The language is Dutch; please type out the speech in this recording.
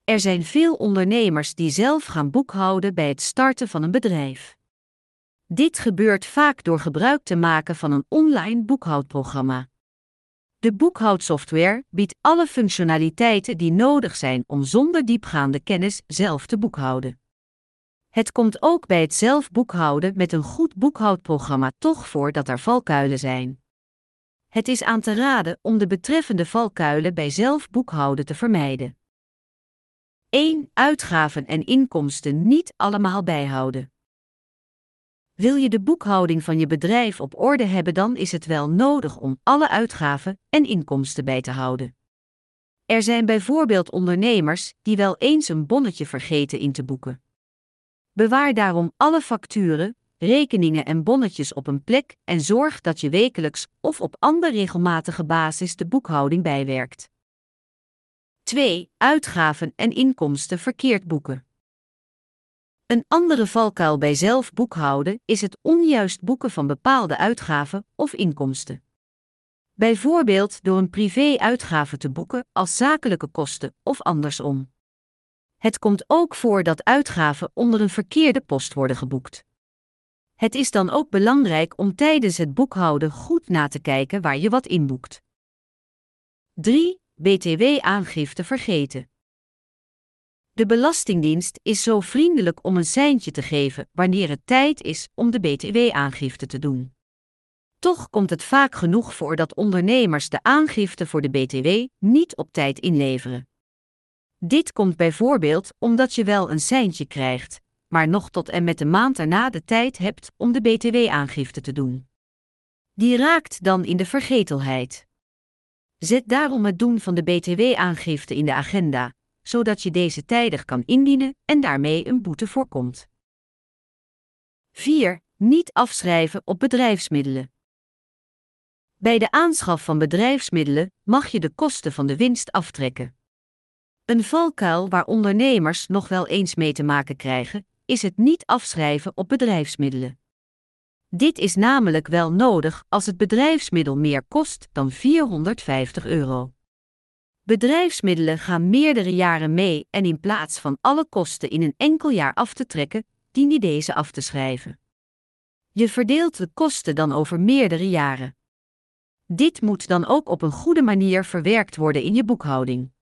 Er zijn veel ondernemers die zelf gaan boekhouden bij het starten van een bedrijf. Dit gebeurt vaak door gebruik te maken van een online boekhoudprogramma. De boekhoudsoftware biedt alle functionaliteiten die nodig zijn om zonder diepgaande kennis zelf te boekhouden. Het komt ook bij het zelf boekhouden met een goed boekhoudprogramma toch voor dat er valkuilen zijn. Het is aan te raden om de betreffende valkuilen bij zelf boekhouden te vermijden. 1. Uitgaven en inkomsten niet allemaal bijhouden. Wil je de boekhouding van je bedrijf op orde hebben, dan is het wel nodig om alle uitgaven en inkomsten bij te houden. Er zijn bijvoorbeeld ondernemers die wel eens een bonnetje vergeten in te boeken. Bewaar daarom alle facturen, rekeningen en bonnetjes op een plek en zorg dat je wekelijks of op andere regelmatige basis de boekhouding bijwerkt. 2. Uitgaven en inkomsten verkeerd boeken. Een andere valkuil bij zelf boekhouden is het onjuist boeken van bepaalde uitgaven of inkomsten. Bijvoorbeeld door een privé-uitgave te boeken als zakelijke kosten of andersom. Het komt ook voor dat uitgaven onder een verkeerde post worden geboekt. Het is dan ook belangrijk om tijdens het boekhouden goed na te kijken waar je wat inboekt. 3. BTW-aangifte vergeten. De Belastingdienst is zo vriendelijk om een seintje te geven wanneer het tijd is om de BTW-aangifte te doen. Toch komt het vaak genoeg voor dat ondernemers de aangifte voor de BTW niet op tijd inleveren. Dit komt bijvoorbeeld omdat je wel een seintje krijgt, maar nog tot en met de maand erna de tijd hebt om de BTW-aangifte te doen. Die raakt dan in de vergetelheid. Zet daarom het doen van de BTW-aangifte in de agenda, zodat je deze tijdig kan indienen en daarmee een boete voorkomt. 4. Niet afschrijven op bedrijfsmiddelen. Bij de aanschaf van bedrijfsmiddelen mag je de kosten van de winst aftrekken. Een valkuil waar ondernemers nog wel eens mee te maken krijgen, is het niet afschrijven op bedrijfsmiddelen. Dit is namelijk wel nodig als het bedrijfsmiddel meer kost dan €450. Bedrijfsmiddelen gaan meerdere jaren mee en in plaats van alle kosten in een enkel jaar af te trekken, dien je deze af te schrijven. Je verdeelt de kosten dan over meerdere jaren. Dit moet dan ook op een goede manier verwerkt worden in je boekhouding.